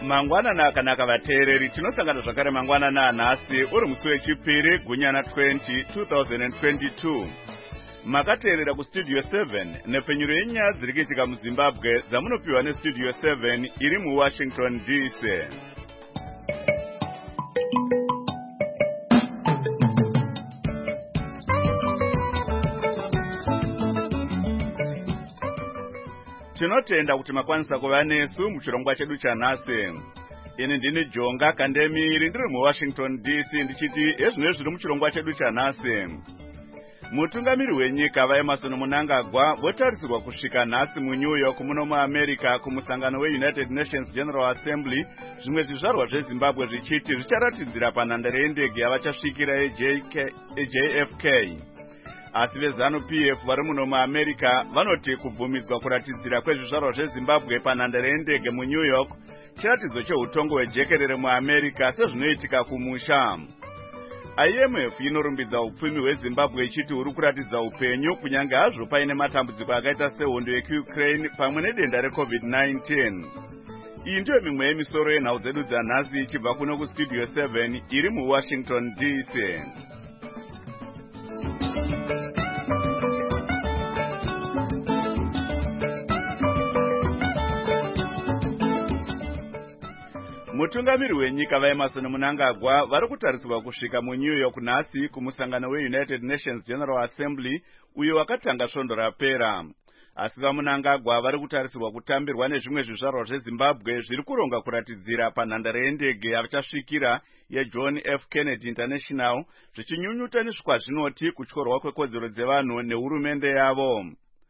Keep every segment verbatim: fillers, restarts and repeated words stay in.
Mangwanana akanaka vateereri, tinosangana zvakare mangwanana anhasi uri musi wechipiri gunyana twenty twenty twenty-two. Makateerera kustudio seven nepfenyuro yenyaya dziri kuitika muZimbabwe dzamunopiwa nestudio seven iri muWashington D C. Tinotenda kuti makwanisa kuva nesu muchirongwa chedu chanhasi. Ini ndini Jonga Kandemiri ndiri muWashington D C ndichiti ezvino zviri muchirongwa chedu chanhasi. Mutungamiri wenyika vaEmmerson Mnangagwa votarisirwa kusvika nhasi muNew York muno muAmerica kumusangano weUnited Nations General Assembly, zvimwe zvizvarwa zveZimbabwe zvichiti zvicharatidzira panhandare yendege yavachasvikira yeJ F K. Asi vezanu P F vari muno muAmerica vanoti kubvumidzwa kuratidzira kwezvizvarwa zveZimbabwe panhandare yendege muNew York chiratidzo cheutongo hwejekerere muAmerica sezvinoitika kumusha. I M F inorumbidza upfumi hweZimbabwe ichiti huri kuratidza upenyu kunyange hazvo paine matambudziko akaita sehondo yekuUkraine pamwe nedenda reCovid nineteen. Iyi ndiyo mimwe yemisoro yenhau dzedu dzanhasi ichibva kuno kustudio seven iri muWashington D C. Mutungamiri wenyika vaEmmerson Mnangagwa vari kutarisirwa kusvika muNew York nhasi kumusangano weUnited Nations General Assembly uyo wakatanga svondo rapera. Asi vaMnangagwa vari kutarisirwa kutambirwa nezvimwe zvizvarwa zveZimbabwe zviri kuronga kuratidzira panhandare yendege yavachasvikira yeJohn F Kennedy International, zvichinyunyuta nesvikwa zvinoti kutyorwa kwekodzero dzevanhu nehurumende yavo.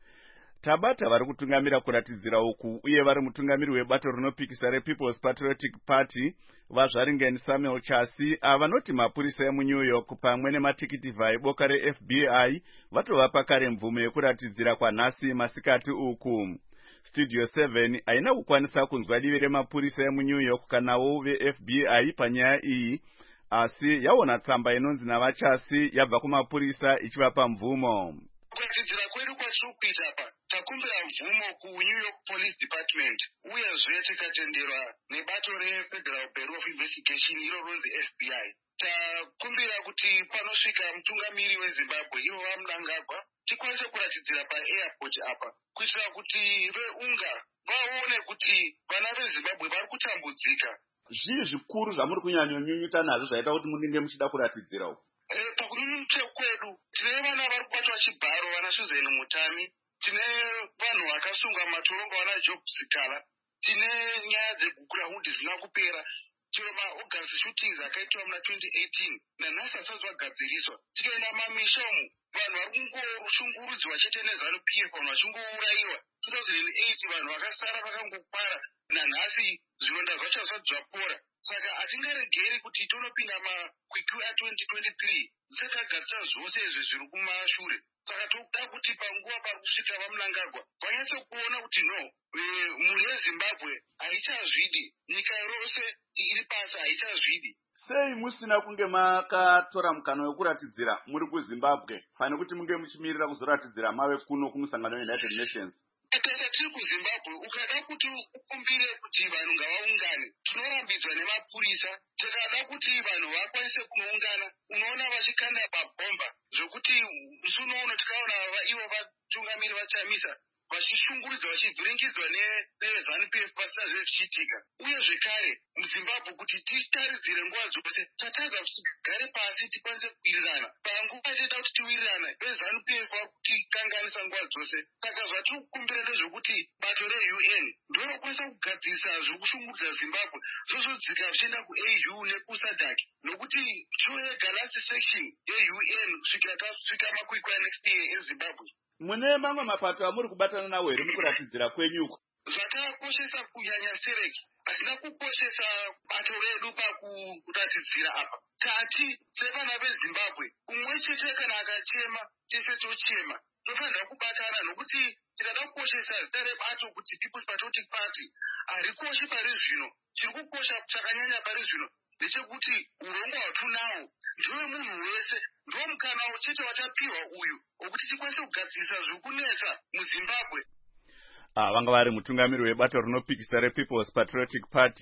Tabata vari kutungamira kuratidzira uku uye vari mutungamiri webato rinopikisa rePeople's Patriotic Party vaZvaringen Samuel Chasi avanoti mapurisa emuNew York pamwe nematikiti boka reF B I vatovapa kare mvumo yekuratidzira kwanhasi masikati uku. Studio seven haina kukwanisa kunzwa divi remapurisa emuNew York kanawo veF B I panyaya iyi, asi yaona tsamba inonzi navaChasi yabva kumapurisa ichivapa mvumo. Kuratidzira kwedu kwatiri kuita apa takumbira mvumo kuNew York Police Department uyezve tikatenderwa nebato reFederal Bureau of Investigation iro ronzi F B I. Takumbira kuti panosvika mutungamiri weZimbabwe ivo vaMnangagwa tikwanise kuratidzira paairport apa kuitira kuti veunga vaone kuti vana veZimbabwe vari kutambudzika. Zvii zvikuru zvamuri kunyanyonyunyuta nazvo zvaita kuti munenge muchida kuratidzira uku? Pakunyunyuta kwedu tine vana vari kubatwa chibharo, vana Susan Mutami, tine vanhu vakasungwa matorongo vana Job Sikala, tine nyaya dzeguku rahundi zina kupera chero maAugust shootings akaitwa muna twenty eighteen nanhasi asati vagadziriswa. Tikaenda mamisha umu vanhu vari kungoshungurudzwa chete nezanu P F, vanhu vachingouraiwa. two thousand eight vanhu vakasara vakangopara, nanhasi zvironda zvacho hazvisati zvapora. Saka hatingaregeri kuti tonopinda makwikwi a20 twenty-three dzakagadzira zvose izvi zviri kumashure. Saka toda kuti panguva pari kusvika vaMnangagwa vanyatse kuona kuti no, mhuri yeZimbabwe haichazvidi, nyika rose iri pasi haichazvidi. Sei musina kunge makatora mukana wekuratidzira muri kuZimbabwe pane kuti munge muchimirira kuzoratidzira mave kuno kumusangano weUnited Nations? Tese tiri kuZimbabwe, ukada kuti ukumbire kuti vanhu ngavaungane, tinorambidzwa nemapurisa. Tikada kuti vanhu vakwanise kuungana, unoona vachikanda mabhomba zvokuti musi unoona tikaona ivo vatungamiri vachamisa vachishunguridza vachivhiringidzwa nevezanu P F pasina zvese zvichiitika. Uye zvekare muZimbabwe kuti titaridzire nguva dzose tataza kuti tigare pasi tikwanise kuwirirana. Panguva tida kuti tiwirirana vezanu P F vari kutikanganisa nguva dzose. Saka zvatiri kukumbira ndezvekuti bato reU N ndorokwanisa kugadzirisa zviri kushunguridza Zimbabwe zvozodzika zvichienda kuA U nekuSADC, nokuti choyega last section yeU N kusvikira tasvika makwikwi next year eZimbabwe. Mune mamwe mapato amuri kubatana nawo here mukuratidzira kwenyuko? Zvatakakoshesa kunyanya sereki hazina kukoshesa bato redu pakuratidzira apa. Tati sevana veZimbabwe umwe chete kana akachema tese tochema, tofanira kubatana, nokuti tikada kukoshesa zita rebato kuti People's Patriotic Party harikoshi pari zvino. Chiri kukosha chakanyanya pari zvino ndechekuti urongwa hwatunawo ndiwe munhu wese, ndiwo mukana chete watapiwa uyu wokuti tikwanise kugadzirisa zviri kunetsa muZimbabwe. Ah, vanga vari mutungamiri webato rinopikisa rePeople's Patriotic Party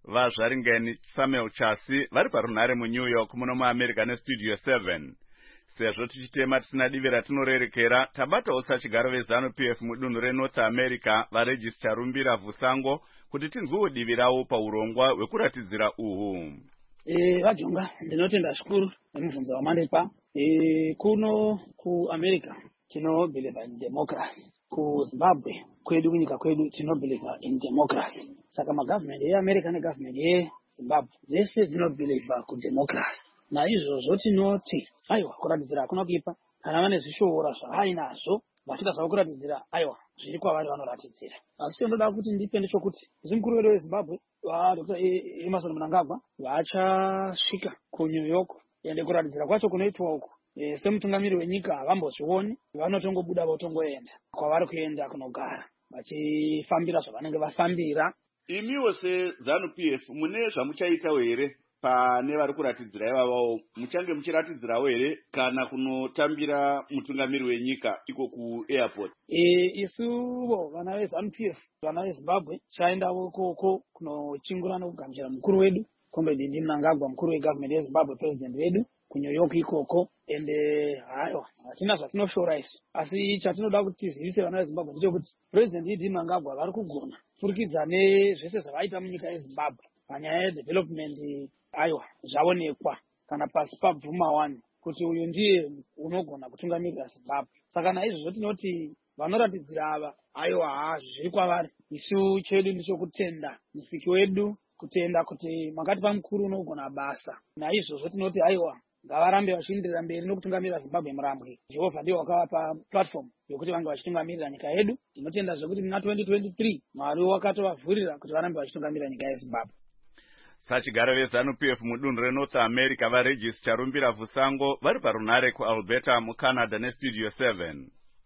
vazvaringeni Samuel Chasi vari parunhare muNew York muno muAmerica nestudio seven. Sezvo tichitema tisina divi ratinorerekera, tabatawo sachigaro vezanu P F mudunhu reNorth America vaRegis Charumbira Vusango kuti tinzwewo divi ravo paurongwa hwekuratidzira uhu. Eh vajonga ndinotenda zvikuru nemubvunzo wamandipa. Eh kuno kuAmerica tino believe in democracy. Ku Zimbabwe kwedu kunyika kwedu tino believe in democracy. Saka magovernment yeAmerica negovernment yeZimbabwe dzese dzino believe ku democracy. Na izvozvo tinoti aiwa kuratidzira hakuna kuipa kana vane zvishora zvaainazvo vachida zvavo kuratidzira aiwa zviri kwavari vanoratidzira. Asi ndoda kuti ndipe ndechokuti zimukuru wedu weZimbabwe vaDr Emmerson Mnangagwa vachasvika kuNew York ende kuratidzira kwacho kunoitwa uku e, semutungamiri wenyika havambozvioni, vanotongobuda votongoenda kwavari kuenda kunogara vachifambira zvavanenge vafambira. Imiwo seZanu P F mune zvamuchaitawo here pane vari kuratidzira ivavawo, muchange muchiratidzirawo here kana kunotambira mutungamiri wenyika iko kuairport? E, isuvo vana veZanu P F vana veZimbabwe chaendawo ikoko kunochingura nokugamuchira mukuru wedu Comrade D Mnangagwa, mukuru wegovernment yeZimbabwe, president wedu kuNew York ikoko. Ende hayo hatina zvatinoshora isu, asi chatinoda kuti tizivise vana veZimbabwe ndechekuti president D Mnangagwa vari kugona kupfurikidza nezvese zvavaita munyika yeZimbabwe panyaya yedevelopment. Aiwa zvaonekwa kana pasi pabvuma wani kuti uyu ndiye unogona kutungamirira Zimbabwe. Saka naizvozvo tinoti vanoratidzira ava aiwa haa zviri kwavari. Isu chedu ndichokutenda musiki wedu, kutenda kuti makatipa mukuru unogona basa. Naizvozvo tinoti aiwa ngavarambe vachienderera mberi nokutungamirira Zimbabwe murambwe. Jehovha ndiye wakavapa platform yokuti vange vachitungamirira nyika yedu. Tinotenda zvekuti muna twenty twenty-three Mwari wakatovavhurira kuti varambe vachitungamirira nyika yeZimbabwe. Sachigaro vezanu P F mudunhu reNorth America vaRegis Charumbira Vusango vari parunhare kuAlberta muCanada nestudio seven.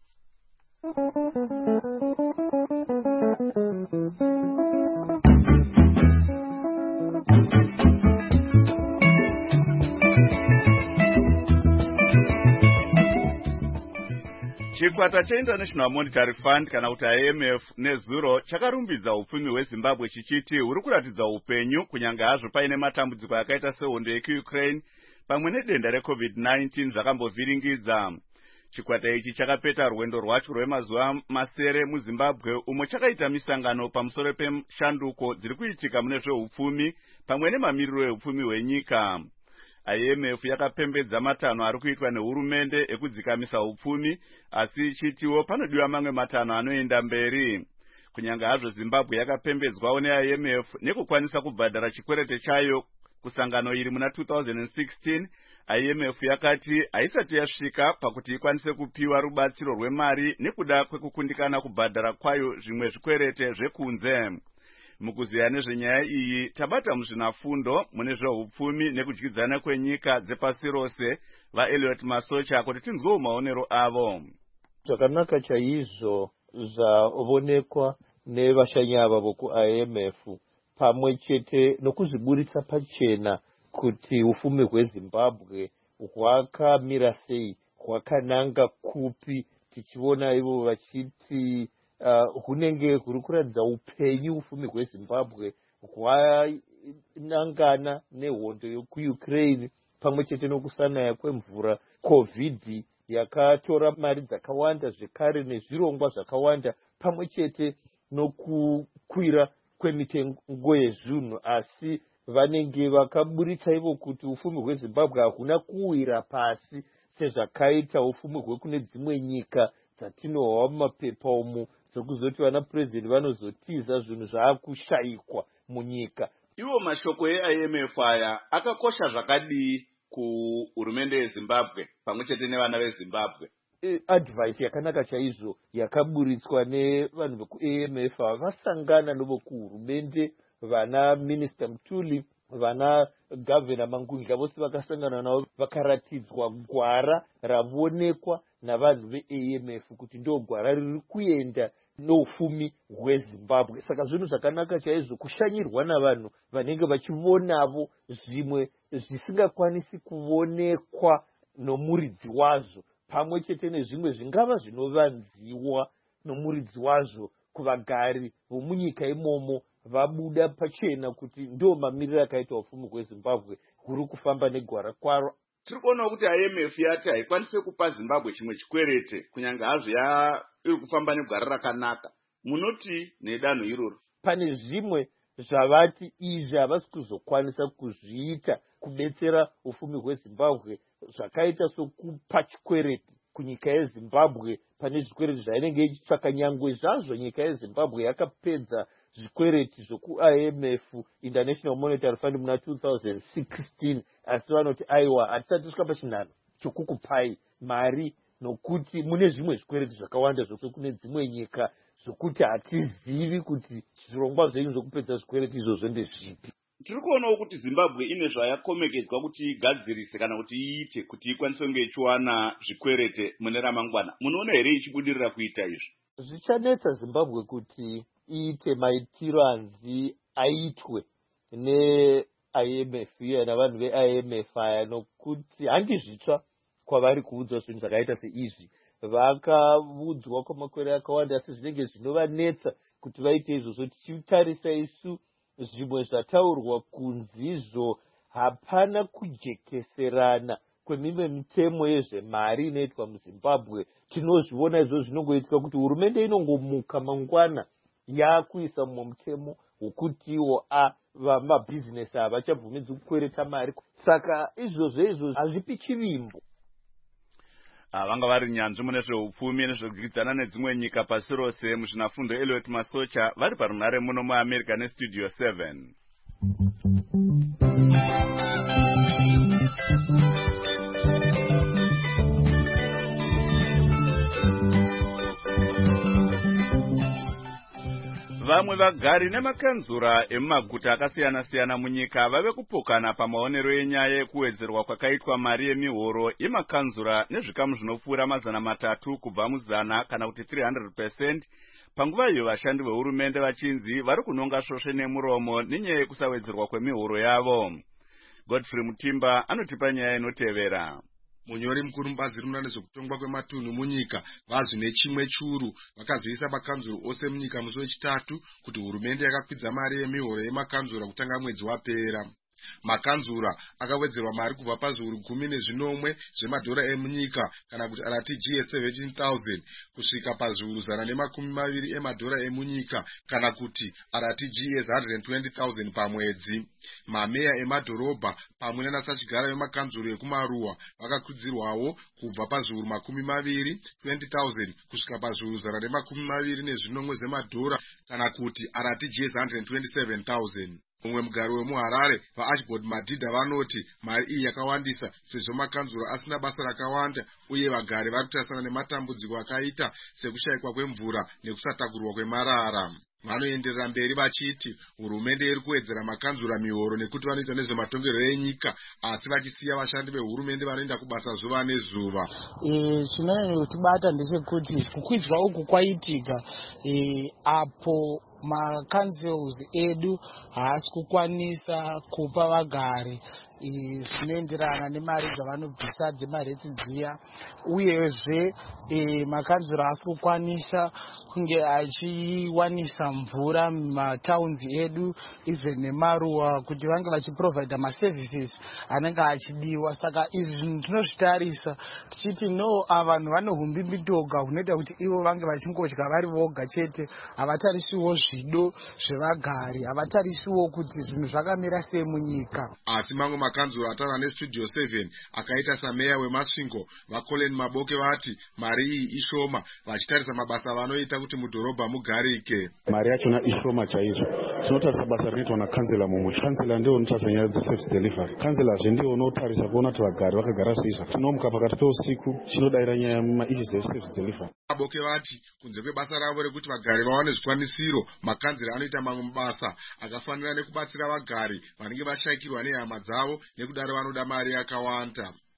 Chikwata cheInternational Monetary Fund kana kuti I M F nezuro chakarumbidza upfumi hweZimbabwe chichiti huri kuratidza upenyu kunyange hazvo paine matambudziko akaita sehondo yekuUkraine pamwe nedenda reCovid nineteen zvakambovhiringidza. Chikwata ichi chakapeta rwendo rwacho rwemazuva masere muZimbabwe umo chakaita misangano pamusoro pemshanduko dziri kuitika mune zveupfumi pamwe nemamiriro eupfumi hwenyika. I M F yakapembedza matanho ari kuitwa nehurumende ekudzikamisa upfumi, asi ichitiwo panodiwa mamwe matanho anoenda mberi. Kunyange hazvo Zimbabwe yakapembedzwawo ne-I M F nekukwanisa kubhadhara chikwerete chayo kusangano iri muna two thousand sixteen, I M F yakati haisati yasvika pakuti ikwanise kupiwa rubatsiro rwemari nekuda kwekukundikana kubhadhara kwayo zvimwe zvikwerete zvekunze. Mukuziya nezvenyaya iyi tabata muzvinafundo mune zveupfumi nekudyidzana kwenyika dzepasi rose vaEliot Masocha kuti tinzwewo maonero avo. Zvakanaka chaizvo zvaonekwa nevashanyi ava vokuI M F pamwe chete nokuzviburitsa pachena kuti ufumi hweZimbabwe hwakamira sei, hwakananga kupi, tichiona ivo vachiti Uh, hunenge huri kuratidza upenyu ufumi hweZimbabwe hwanangana nehondo yekuUkraine pamwe chete nokusanaya kwemvura. Covid yakatora mari dzakawanda zvekare nezvirongwa zvakawanda pamwe chete nokukwira kwemitengo yezvinhu, asi vanenge vakaburitsa ivo kuti ufumi hweZimbabwe hahuna kuwira pasi sezvakaita ufumi hwekune dzimwe nyika dzatinohwa mumapepa umu dzokuzoti vana president vanozotiza zvinhu zvaakushayikwa munyika. Iwo mashoko e-I M F aya akakosha zvakadii kuhurumende yeZimbabwe pamwe chete nevana veZimbabwe? E, advice yakanaka chaizvo yakaburitswa nevanhu veku-A M F ava vasangana nevokuhurumende, vana Minister Mtuli, vana Governor Mangundla, vose vakasangana navo vakaratidzwa gwara ravoonekwa navanhu ve-A M F kuti ndo gwara riri kuenda noufumi hweZimbabwe. Saka zvinhu zvakanaka chaizvo kushanyirwa navanhu vanenge vachionavo zvimwe zvisingakwanisi kuonekwa nomuridzi wazvo, pamwe chete nezvimwe zvingava zvinovanziwa nomuridzi wazvo kuvagari vomunyika imomo vabuda pachena kuti ndo mamiriro akaita ufumi hwezimbabwe huri kufamba negwara kwaro. Tiri kuonawo kuti I M F yati haikwanise kupa Zimbabwe chimwe chikwerete kunyange hazvo iri kufamba negwara rakanaka. Munoti nedanho iroro? Pane zvimwe zvavati izvi havasi kuzokwanisa kuzviita kubetsera ufumi hwezimbabwe zvakaita sokupa chikwereti kunyika yezimbabwe pane zvikwereti zvainenge ichitsvaka. Nyangwe zvazvo nyika yezimbabwe yakapedza zvikwereti zvoku I M F, International Monetary Fund, muna two thousand sixteen, asi vanoti aiwa hatisati tusvika pachinhano chokukupai mari nokuti mune zvimwe zvikwereti zvakawanda zvokuti kune dzimwe nyika zvokuti hatizivi kuti zvirongwa zvenyu zvokupedza zvikwereti izvozvo ndezvipi. Tiri kuonawo kuti Zimbabwe ine zvayakomekedzwa kuti igadzirise kana kuti iite kuti ikwanise kunge ichiwana zvikwerete mune ramangwana. Munoona here ichibudirira kuita izvi? Zvichanetsa Zimbabwe kuti iite maitiro anzi aitwe ne I M F iyo navanhu ve I M F aya, nokuti handi zvitsva kwavari kuudzwa zvinhu zvakaita seizvi. Vakaudzwa kwamakore akawanda asi zvinenge zvinovanetsa kuti vaite izvozvo. Tichitarisa isu zvimwe zvataurwa kunzi izvo hapana kujekeserana kwemimwe mitemo yezvemari inoitwa muZimbabwe. Tinozviona izvo zvinongoitika kuti hurumende inongomuka mangwana yakuisa mumwe mutemo wokutiwo a vamabhizinesi havachabvumidzwi kukwereta mari. Saka izvozvo izvo hazvipi chivimbo. Vanga vari nyanzvi mune zveupfumi nezvekugwidzana nedzimwe nyika pasi rose muzvinafundo Elliot Masocha vari parunhare muno muAmerica neStudio seven. Vamwe vagari nemakanzura emumaguta akasiyana-siyana munyika vave kupokana pamaonero enyaya yekuwedzerwa kwakaitwa mari yemihoro yemakanzura nezvikamu zvinopfuura mazana matatu kubva muzana kana kuti three hundred percent, panguva iyo vashandi vehurumende vachinzi vari kunonga svosve nemuromo nenyaya yekusawedzerwa kwemihoro yavo. Godfrey Mutimba anotipa nyaya inotevera. Munyori mukuru mubazi rinoona nezvekutongwa kwematunhu munyika vazvi nechimwe churu vakazoisa makanzuro ose munyika musi wechitatu kuti hurumende yakakwidza mari yemihoro yemakanzura kutanga mwedzi wapera. Makanzura akawedzerwa mari kubva pazviuru gumi nezvinomwe zvemadhora emunyika kana kuti R T G S seventeen thousand kusvika pazviuru zana nemakumi maviri emadhora emunyika kana kuti R T G S one hundred twenty thousand pamwedzi. Mameya emadhorobha pamwe nanasachigara vemakanzuro ekumaruwa vakakwidzirwawo kubva pazviuru makumi maviri twenty thousand kusvika pazviuru zana nemakumi maviri nezvinomwe zvemadhora kana kuti R T G S one hundred twenty-seven thousand. Mumwe mugari wemuHarare vaAshbord Madhidha vanoti mari iyi yakawandisa sezvo makanzuro asina basa rakawanda uye vagari vari kutarisana nematambudziko akaita sekushayikwa kwemvura nekusatakurwa kwemarara. Vanoenderera mberi vachiti hurumende iri kuwedzera makanzura mihoro nekuti vanoita nezvematongerero enyika asi vachisiya vashandi vehurumende vanoenda kubasa zuva nezuva. E, chinonyanya kutibata ndechekuti kukwidzwa uku kwaitika e, apo makanzels edu haasi kukwanisa kupa vagari zvinoenderana nemari dzavanobvisa dzemaretsi dziya, uyezve e, makanzuro haasi kukwanisa kunge achiwanisa mvura mumatowns edu even nemaruwa kuti vange vachiprovida maservices anenge achidiwa. Saka izvi zvinhu tinozvitarisa tichiti no, ava vanhu vane humbimbitoga hunoita kuti ivo vange vachingodya vari voga chete, havatarisiwo zvido zvevagari, havatarisiwo kuti zvinhu zvakamira sei munyika. Asi mamwe makanzuro ataura neStudio seven akaita sameya weMasvingo vaColin Maboke vati mari iyi ishoma vachitarisa mabasa vanoita kuti mudhorobha mugarike. Mari yachona ishoma chaizvo. Tinotarisa basa rinoitwa nakanzela mumwe. Kanzela ndiwo unotarisa nyaya dzeservice delivery. Kanzela zve ndiwo unotarisa kuona kuti vagari vakagara sei zvakati. Tinomuka pakati peusiku chinodaira nyaya yemaissues dzeservice delivery. Maboke vati kunze kwebasa ravo rekuti vagari vawane zvikwanisiro, makanzela anoita mamwe mabasa akafanira nekubatsira vagari vanenge vashayikirwa nehama dzavo nekudaro vanoda mari yakawanda.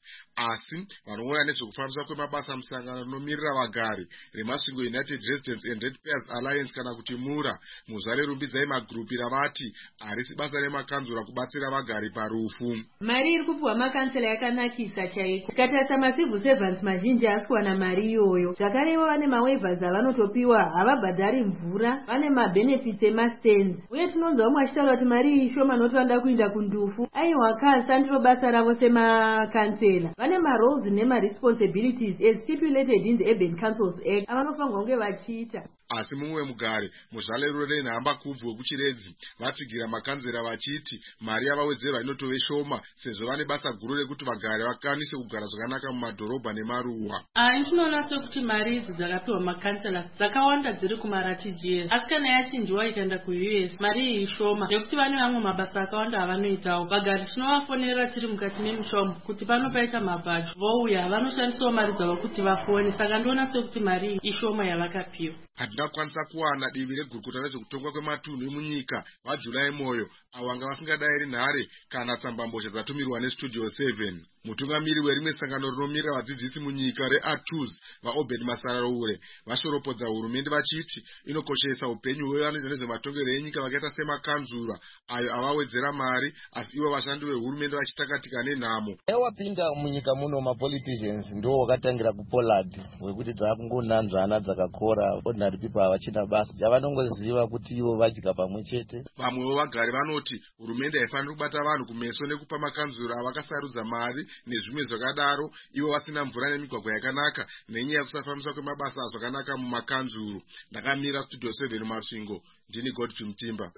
asi vanoona nezvekufambiswa kwemabasa musangano rinomirira vagari remasvingo United Residents and Ratepayers Alliance kana kuti mura muzuva rerumbidzai magurupi ravati harisi basa remakanzura kubatsira vagari parufu. Mari iri kupiwa makansela yakanakisa chaiko. Tikatarisa macivil servants mazhinji asi kuwana mari iyoyo. Zvakarevo vane mawaivers avanotopiwa, havabhadhari mvura, vane mabenefits emastands. Uye tinonzwa vamwe vachitaura kuti mari ishoma nokuti vanoda kuinda kundufu. Aiwa kasa ndiro basa ravo semakansela. Vane maroles nemaresponsibilities as stipulated in the Urban Councils Act avanofanirwa kunge vachiita. Asi mumwe mugari muzvalero renhamba kubvu wekuchiredzi vatsigira makanzera vachiti mari yavawedzerwa inotove shoma sezvo vane basa guru rekuti vagari vakwanise kugara zvakanaka mumadhorobha nemaruwa. Ai tinoona sekuti mari idzi dzakapiwa makansela dzakawanda dziri kumarati jeri, asi kana yachinjiwa ikaenda kuU S mari iyi shoma nekuti vane vamwe mabasa akawanda avanoitawo. Vagari tinovafonera tiri mukati memushomo kuti pano paita mabhacho vouya vanoshandisawo mari dzavo kuti vafone, saka ndoona sekuti mari iyi ishoma yavakapiwa. Hatina kukwanisa kuwana divi regurukota rezvekutongwa kwematunhu emunyika vaJulai Moyo avo vanga vasingadayiri nhare kana tsambambozha dzatumirwa nestudio seven. Mutungamiri werimwe sangano rinomirira vadzidzisi munyika reATUS vaObed Masaraure vashoropodza hurumende vachiti inokoshesa upenyu hwevanoita nezvematongero enyika vakaita semakanzura ayo avawedzera mari, asi ivo vashandi vehurumende vachitakatika nenhamo. Ewapinda munyika muno mapoliticians ndo wakatangira kuPollard wekuti dzakungonanzvana dzakakora ordinary people havachina basa javanongoziva kuti ivo vadya pamwe chete. Vamwevo vagari vanoti hurumende haifaniri kubata vanhu kumeso nekupa makanzura avakasarudza mari nezvimwe zvakadaro ivo vasina mvura nemigwagwa yakanaka nenyaya yekusafambiswa kwemabasa zvakanaka mumakanzuru. Ndakamira studio seven Masvingo, ndini Godfrey Mtimba.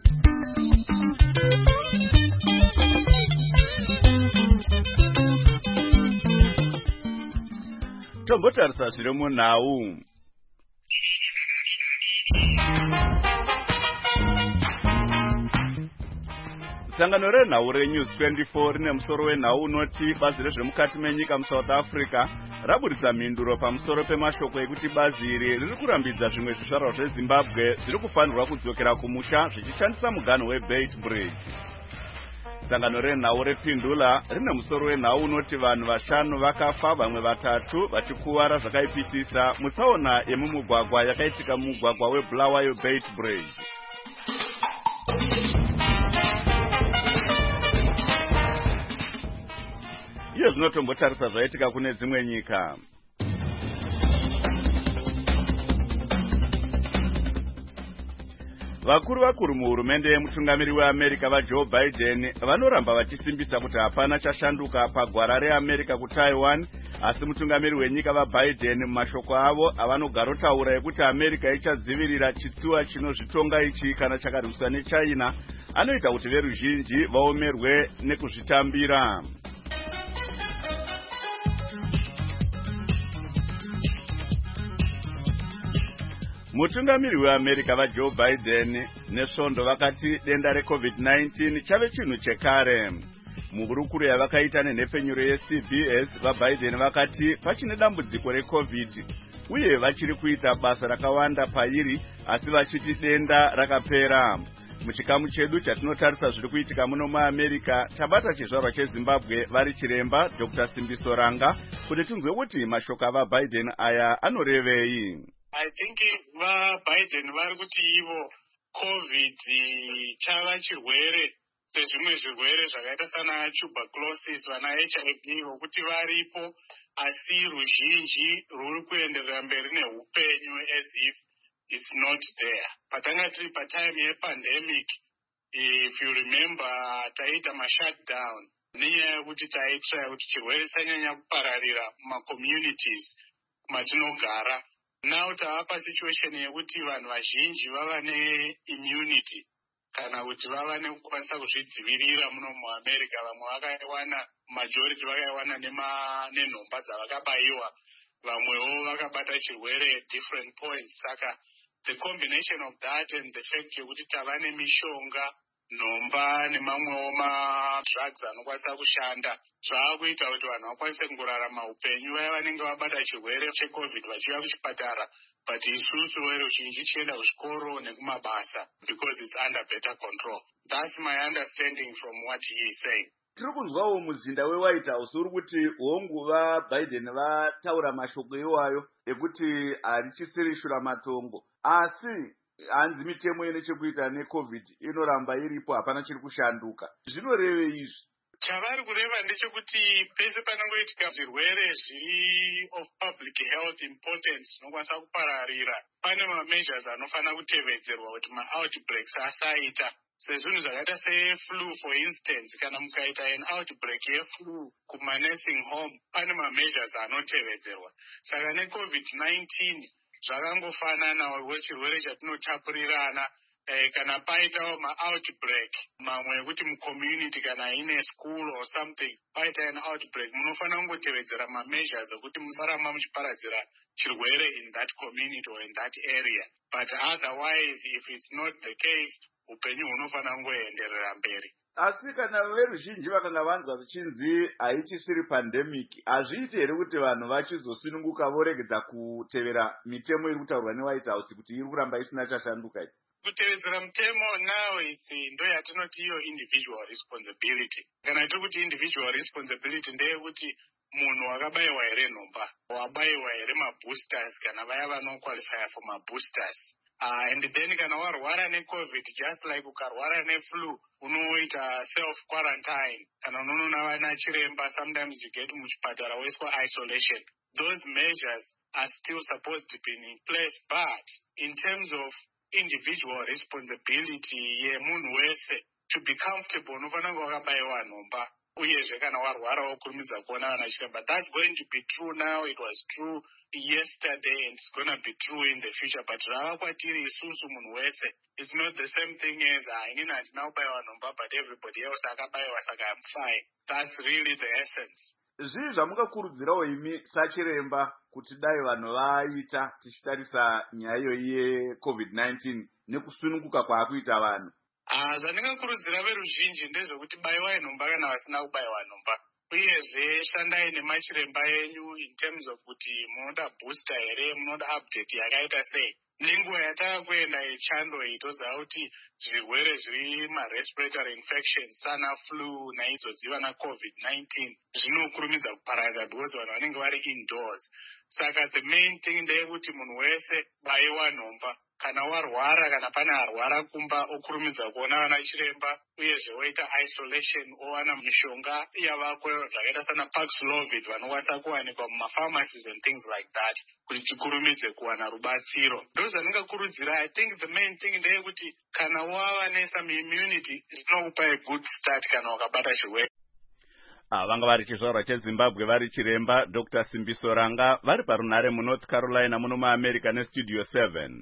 Tombotarisa zviri munhau. Sangano renhau reNews twenty-four rine musoro wenhau unoti bazi rezvemukati menyika muSouth Africa raburitsa mhinduro pamusoro pemashoko ekuti bazi iri riri kurambidza zvimwe zvizvarwa zveZimbabwe zviri kufanirwa kudzokera kumusha zvichishandisa muganhu weBeit Bridge. Sangano renhau rePindula rine musoro wenhau unoti vanhu vashanu vakafa vamwe vatatu vachikuwara zvakaipisisa mutsaona yemumugwagwa yakaitika mumugwagwa weBulawayo Beit Bridge. Iyo zvinotombotarisa zvaitika kune dzimwe nyika. Vakuru vakuru muhurumende yemutungamiri weAmerica vaJoe Biden vanoramba vachisimbisa kuti hapana chashanduka pagwara reAmerica kuTaiwan, asi mutungamiri wenyika vaBiden mumashoko avo avanogarotaura ekuti America ichadzivirira chitsiwa chinozvitonga ichi kana chakarwiswa neChina anoita kuti veruzhinji vaomerwe nekuzvitambira. Mutungamiri weAmerica vaJoe Biden nesvondo vakati denda reCovid nineteen chave chinhu chekare. Muhurukuro yavakaita nenhepfenyuro yeC B S vaBiden vakati pachine dambudziko reCovid uye vachiri kuita basa rakawanda pairi asi vachiti denda rakapera. Muchikamu chedu chatinotarisa zviri kuitika muno muAmerica tabata chizvarwa cheZimbabwe vari chiremba Doctor Simbiso Ranga kuti tinzwe kuti mashoko avaBiden aya anorevei. I think vaBiden vari kuti ivo COVID chava chirwere sezvimwe zvirwere zvakaita sana tuberculosis vana H I V vokuti varipo asi ruzhinji ruri kuenderera mberi neupenyu as if it's not there. Patanga tiri patime yepandemic, if you remember, taita mashutdown nenyaya yekuti taitira kuti chirwere chisanyanya kupararira mumacommunities matinogara. Now tava situation yekuti vanhu vazhinji vava neimmunity kana kuti vava nekukwanisa kuzvidzivirira muno muAmerica. Vamwe vakaiwana, majority vakaiwana nenhomba dzavakabayiwa, vamwewo vakabata chirwere at different points. Saka the combination of that and the fact yekuti tava nemishonga, nhomba nemamwewo madrugs anokwanisa kushanda zvaakuita kuti vanhu vakwanise kungorarama upenyu vaya vanenge vabata chirwere cheCovid vachiuya kuchipatara, but isusu veruzhinji tichienda kuzvikoro nekumabasa because it's under better control. That's my understanding from what he is saying. tiri kunzwawo muzinda weWhite House uri kuti honguva Biden vataura mashoko iwayo ekuti harichisiri shura matongo, asi hanzi mitemo ine chekuita neCovid inoramba iripo, hapana chiri kushanduka. Zvinoreve izvi? Chavari kureva ndechekuti pese panongoitika zvirwere zviri of public health importance zvinokwanisa kupararira, pane mameasures anofanira kutevedzerwa kuti ma-outbreaks asaita. Sezvinhu zvakaita seflu for instance, kana mukaita an outbreak yeflu kuma-nursing home, pane ma-measures anotevedzerwa. Saka neCovid nineteen zvakangofananawo chirwere chatinotapurirana. Eh, kana paitawo ma-outbreak mamwe ekuti mucommunity kana ine school or something paita an outbreak, munofanira kungotevedzera ma-measures ekuti musaramba muchiparadzira chirwere in that community or in that area. But otherwise, if it's not the case, upenyu hunofanira kungoenderera mberi. Asi kana veruzhinji vakanga vanzwa zvichinzi haichisiri pandemic, hazviiti here kuti vanhu vachizosununguka voregedza kutevera mitemo iri kutaurwa neWhite House kuti iri kuramba isina chashanduka? Kutevedzera mutemo now it's ndo yatinoti iyo individual responsibility. Kana tiri kuti individual responsibility ndeyekuti munhu wakabayiwa here nhomba, wabayiwa here maboosters kana vaya vanoqualify for maboosters. Uh, and then kana warwara neCovid, just like ukarwara neflu, unoita self-quarantine. Kana unoona vana chiremba, sometimes you get muchipatara woiswa isolation. Those measures are still supposed to be in place, but in terms of individual responsibility yemunhu wese to be comfortable unofanira kunge wakabayiwa nhomba, uyezve kana warwara wokurumidza kuona vana chiremba. That's going to be true now. It was true yesterday and it's going to be true in the future. But rava kwatiri isusu munhu wese, it's not the same thing as inini handina kubayiwa nhomba but everybody else akabayiwa saka I'm fine. That's really the essence. Zvii zvamungakurudzirawo imi sachiremba kuti dai vanhu vaita tichitarisa nyaya iyoyi yeCovid nineteen nekusununguka kwaakuita vanhu? Ah, zvandingakurudzira veruzhinji ndezvekuti bayiwai nhomba kana vasina kubayiwa nhomba. Uyezve shandai nemachiremba enyu in terms of kuti munoda booster here, munoda update yakaita sei. Nenguva yatakakuenda yechando iyi toziva kuti zvirwere zviri ma-respiratory infections sana flu naidzodziva naCovid nineteen zvinokurumidza kupararira because vanhu vanenge vari indoors. Saka the main thing ndeyekuti munhu wese bayiwa nhomba. Kana warwara kana pane arwara kumba okurumidza kuona vana chiremba, uyezve woita isolation, owana mishonga yavako zvakaita sana Paxlovid vanokwanisa kuwanikwa mumapharmacies and things like that kuti tikurumidze kuwana rubatsiro. Ndo zvandingakurudzira. I think the main thing ndeyekuti kana wava nesome immunity zvinokupa a good start kana wakabata chirwere. Ah, vanga vari chizvarwa cheZimbabwe vari chiremba Doctor Simbiso Ranga vari parunhare muNorth Carolina muno muAmerica neStudio seven.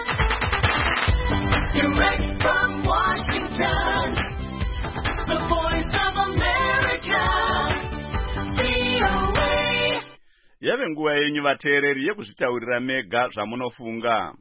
Direct from Washington, the voice of America, V O A. Yave nguva yenyu vateereri yekuzvitaurira mega zvamunofunga.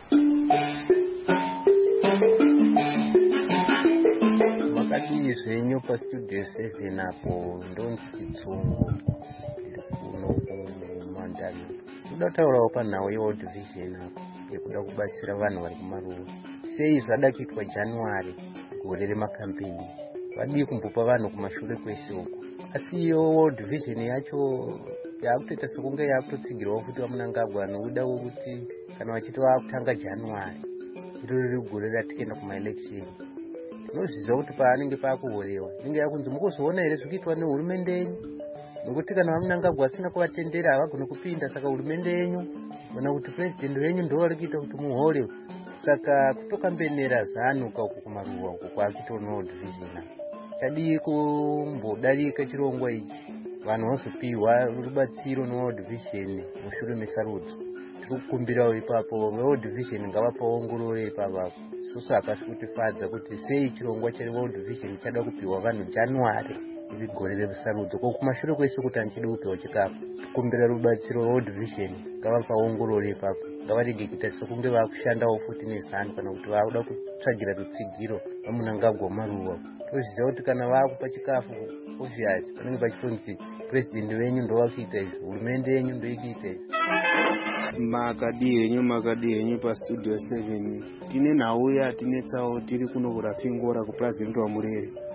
Makadii zvenyu paStudio seven apo ndonzi Chitsungu kuno kuMandani. Kuda kutaurawo panhau yeWorld Vision apo yekuda kubatsira vanhu vari kumaruwa. Sei zvada kuitwa January gore remakampeni, vadii kumbopa vanhu kumashure kwese uko. Asi iyo World Vision yacho yakutoita sekunge yakutotsigirwawo futi vaMunangagwa nokuda kwekuti kana vachiti vakutanga January iro riri gore ratikuenda kumaelection. Tinozviziva kuti paanenge paakuhorewa inenge yakunzi mukuzoona here zvikuitwa nehurumende yenyu, nokuti kana vaMunangagwa asina kuvatendera havagone kupinda. Saka hurumende yenyu kana kuti president wenyu ndo vari kuita kuti muhorewe. Saka kutokambenera zanuka uko kumaruwa uko kwakutoona World Vision. Chadii kumbodarika chirongwa ichi vanhu vazopiwa rubatsiro neWorld Vision mushure mesarudzo. Tiri kukumbirawo ipapo World Vision ngavapaongorore ipapo. Susu hapasi kutifadza kuti sei chirongwa cheWorld Vision chada kupiwa vanhu January iri gore resarudzo ko kumashure kwese kuti anchidi kupiwa chikafu. Kukumbira rubatsiro World Vision ngavapaongorore ipapo. Ngavarege kuita sekunge vakushandawo futi nezano kana kuti vakuda kutsvagira rutsigiro vaMunangagwa maruwa. Toziva kuti kana vakupa chikafu obvious panenge pachitonzi president wenyu ndo wakuita izvi, hurumende yenyu ndo ikuita izvi. Makadii henyu makadii henyu paStudio seven tine nhau yatinetsawo tiri kuno kurafingora kuPresident wa Murere.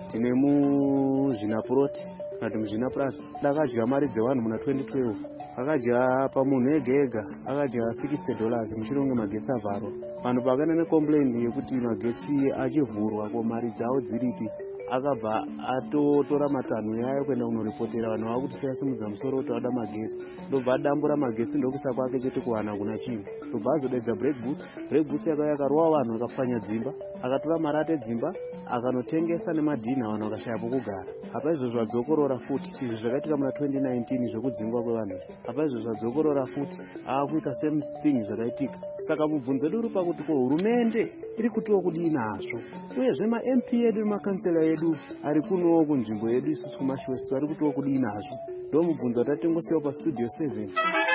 tine muzvinapuroti kana kuti muzvinaplus akadya mari dzevanhu muna twenty twelve akadya pamunhu ega ega akadya sixty dollars mushure kunge magetsi avharwa. Vanhu pakana necomplain yekuti magetsi achivhurwa ko mari dzavo dziripi, akabva atotora matanho yayo kuenda kunoripotera vanhu vava kuti seyasimudza musoro kuti vada magetsi, ndobva adambura magetsi ndokusa kwake chete kuwana kuna chinhu, ndobva azodedza break boots. Break boots yakauya akarova vanhu akapfanya dzimba, akatora marate dzimba akanotengesa nemadhina vanhu vakashaya pokugara. Apa izvo zvadzokorora futi, izvi zvakaitika muna twenty nineteen zvekudzingwa kwevanhu. Apa izvo zvadzokorora futi, akuita same thing zvakaitika. Saka mubvunzo wedu uri pakuti ko hurumende iri kutiwo kudii nazvo, uyezve ma-M P edu nemakansela edu ari kunowo kunzvimbo yedu isusu kumashuwestu ari kutiwo kudii nazvo. Ndo mubvunzo watatengosiwa pastudio seven.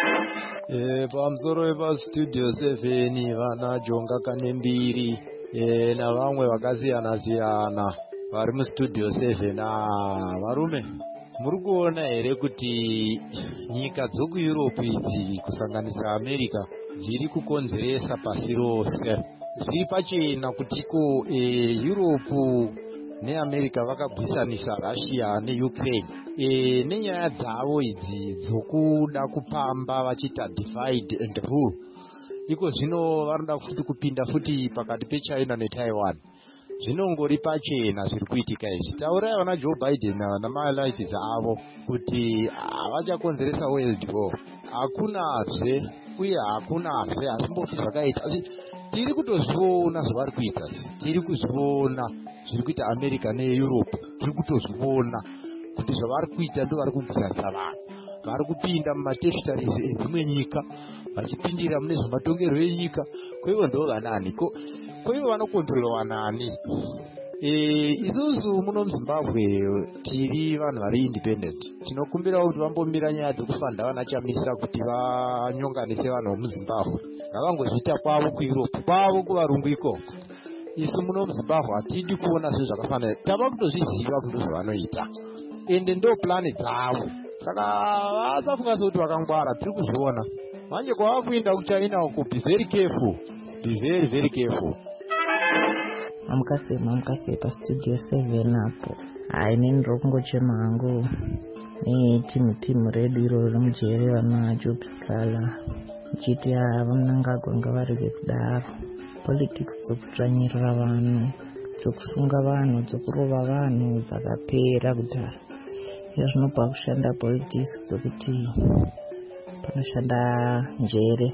Eh, pamusoro wepastudio seven vana Jonga Kanembiri eh, navamwe vakasiyana siyana vari mustudio seven. Ah, varume muri kuona here kuti nyika dzokueurope idzi kusanganisa America dziri kukonzeresa pasi rose. Zviri pachena kutiko eh, Europe neAmerica vakabwisanisa Russia neUkraine e, nenyaya dzavo idzi dzokuda kupamba vachita divide and rule. Iko zvino varoda futi kupinda futi pakati peChina neTaiwan. Zvinongori pachena zviri kuitika izvi. Taurai vana Joe Biden namaallies avo kuti havachakonzeresa world war. Hakunazve uye hakunazve hasimbofi zvakaita. Tiri kutozviona zvavari kuita, tiri kuzviona zviri kuita America neEurope, tiri kutozviona kuti zvavari kuita ndo vari kubvisasa vanhu, vari kupinda mumateritories edzimwe nyika vachipindira mune zvematongerwo enyika. Kwaivo ndo vanani, kwaivo vanokontrolwa nani? E, isusu muno muZimbabwe tiri vanhu vari independent. Tinokumbira kuti vambomira nyaya dzokufanda vanachamisa kuti vanyonganise vanhu vomuZimbabwe, ngavangozviita kwavo kuEurope, kwavo kuvarungu ikoko. Isu muno muZimbabwe hatidi kuona zvinhu zvakafanana, tava kutozviziva kuti zvavanoita ende ndo plani dzavo. Saka vasafunga sekuti vakangwara, tiri kuzviona. Manje kwava kuenda kuChina uko, be very careful, be very very careful. Amukase mamukase pastudio seven apo. Hai nini rokungochema hangu ni timu timu redu iro rimujere vana Job Scala chiti vamunangagwa ngavarege kudaro. Politics dzokutsvanyirira vanhu, dzokusunga vanhu, dzokurova vanhu dzakapera kudhara. Izvo zvinobva kushanda politics dzokuti panoshanda njere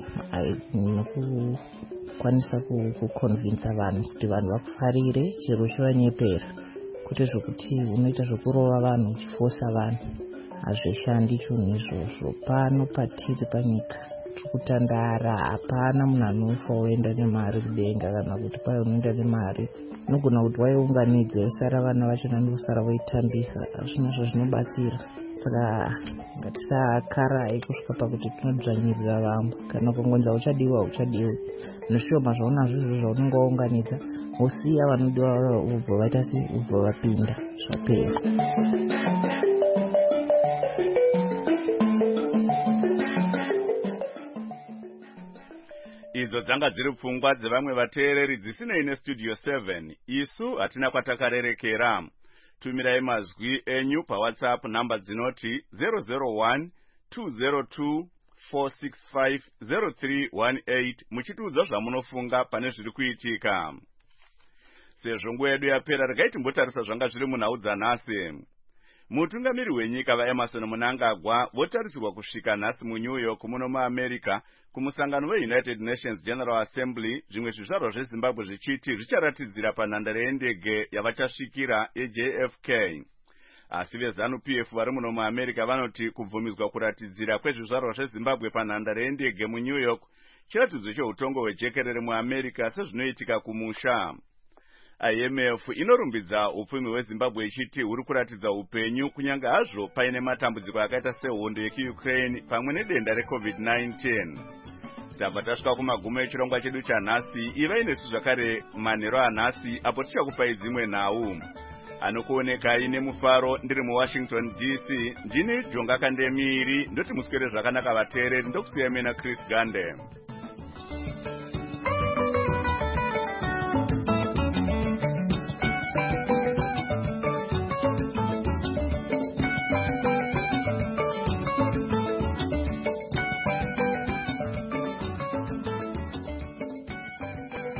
nokukwanisa kuconvinsa vanhu kuti vanhu vakufarire chero chivanyepera, kuti zvokuti unoita zvokurova vanhu uchifosa vanhu hazvishandi chinhu izvozvo. Pano patiri panyika tiri kutandara, hapana munhu anofa woenda nemari kudenga, kana kuti pai unoenda nemari unogona kuti waiunganidze wosara vana vachona ndosara voitambisa. Hazvinazvo zvinobatsira. Saka ngatisakarai kusvika pakuti tinodzvanyirira vamwe. Kana kungonza uchadiwa uchadiwa, noshoma zvaunazvo izvo zvaunenge waunganidza wosiya vanodiwa ubva vaita sei, ubva vapinda, zvapera. Idzo dzanga dziri pfungwa dzevamwe vateereri dzisinei nestudio seven. Isu hatina kwatakarerekera. Tumirai mazwi enyu paWhatsApp namba dzinoti zero zero one two zero two four six five zero three one eight muchitiudza zvamunofunga pane zviri kuitika. Sezvo nguva yedu yapera, regai timbotarisa zvanga zviri munhau dzanhasi. Mutungamiri wenyika vaEmerson Mnangagwa votarisirwa kusvika nhasi muNew York muno muAmerica kumusangano weUnited Nations General Assembly, zvimwe zvizvarwa zveZimbabwe zvichiti zvicharatidzira panhandare yendege yavachasvikira eJ F K. Asi veZanu-P F vari muno muAmerica vanoti kubvumidzwa kuratidzira kwezvizvarwa zveZimbabwe panhandare yendege muNew York chiratidzo cheutongo hwejekerere muAmerica sezvinoitika kumusha. I M F inorumbidza upfumi hweZimbabwe ichiti huri kuratidza upenyu kunyange hazvo paine matambudziko akaita sehondo yekuUkraine pamwe nedenda reCovid nineteen. Tabva tasvika kumagumo echirongwa chedu chanhasi. Ivai nesu zvakare manheru anhasi apo tichakupai dzimwe nhau. Anokuonekai nemufaro ndiri muWashington D C. Ndini Jonga Kandemiri, ndoti muswere zvakanaka vateereri, ndokusiyai mena Chris Gande.